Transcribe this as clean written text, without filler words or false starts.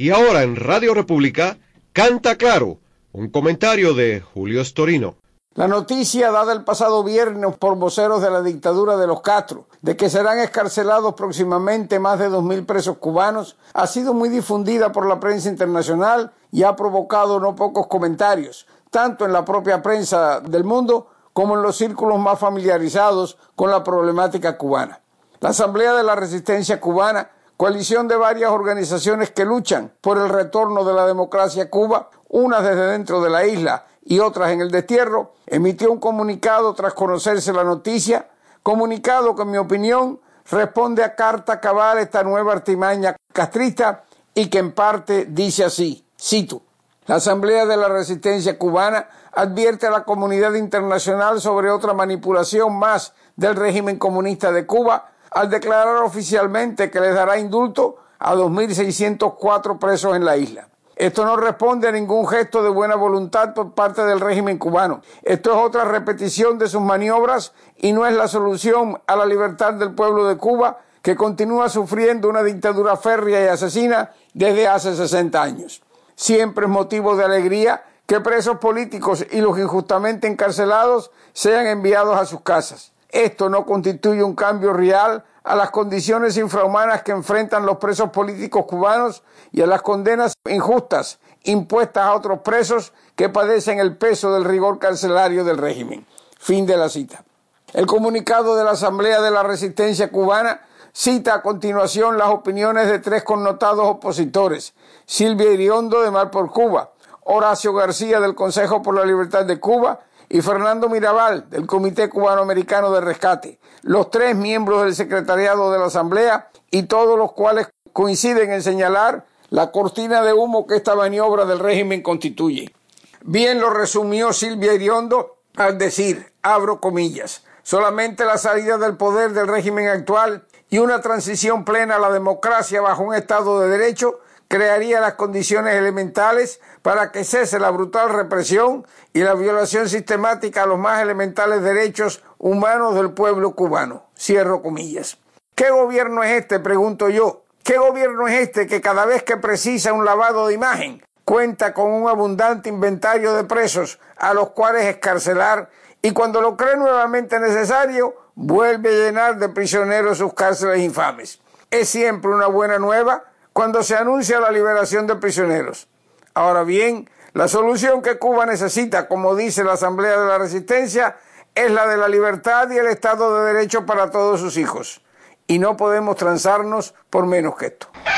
Y ahora en Radio República, Canta Claro, un comentario de Julio Storino. La noticia dada el pasado viernes por voceros de la dictadura de los Castro, de que serán excarcelados próximamente más de 2.000 presos cubanos, ha sido muy difundida por la prensa internacional y ha provocado no pocos comentarios, tanto en la propia prensa del mundo como en los círculos más familiarizados con la problemática cubana. La Asamblea de la Resistencia Cubana, coalición de varias organizaciones que luchan por el retorno de la democracia a Cuba, unas desde dentro de la isla y otras en el destierro, emitió un comunicado tras conocerse la noticia, comunicado que en mi opinión responde a carta cabal esta nueva artimaña castrista y que en parte dice así, cito: la Asamblea de la Resistencia Cubana advierte a la comunidad internacional sobre otra manipulación más del régimen comunista de Cuba al declarar oficialmente que les dará indulto a 2.604 presos en la isla. Esto no responde a ningún gesto de buena voluntad por parte del régimen cubano. Esto es otra repetición de sus maniobras y no es la solución a la libertad del pueblo de Cuba, que continúa sufriendo una dictadura férrea y asesina desde hace 60 años. Siempre es motivo de alegría que presos políticos y los injustamente encarcelados sean enviados a sus casas. Esto no constituye un cambio real a las condiciones infrahumanas que enfrentan los presos políticos cubanos y a las condenas injustas impuestas a otros presos que padecen el peso del rigor carcelario del régimen. Fin de la cita. El comunicado de la Asamblea de la Resistencia Cubana cita a continuación las opiniones de tres connotados opositores: Silvia Iriondo de Mar por Cuba, Horacio García del Consejo por la Libertad de Cuba y Fernando Mirabal del Comité Cubano-Americano de Rescate, los tres miembros del secretariado de la Asamblea, y todos los cuales coinciden en señalar la cortina de humo que esta maniobra del régimen constituye. Bien lo resumió Silvia Iriondo al decir, abro comillas, solamente la salida del poder del régimen actual y una transición plena a la democracia bajo un Estado de Derecho crearía las condiciones elementales para que cese la brutal represión y la violación sistemática a los más elementales derechos humanos del pueblo cubano. Cierro comillas. ¿Qué gobierno es este?, pregunto yo. ¿Qué gobierno es este que cada vez que precisa un lavado de imagen cuenta con un abundante inventario de presos a los cuales excarcelar y cuando lo cree nuevamente necesario vuelve a llenar de prisioneros sus cárceles infames? Es siempre una buena nueva cuando se anuncia la liberación de prisioneros. Ahora bien, la solución que Cuba necesita, como dice la Asamblea de la Resistencia, es la de la libertad y el Estado de Derecho para todos sus hijos. Y no podemos transarnos por menos que esto.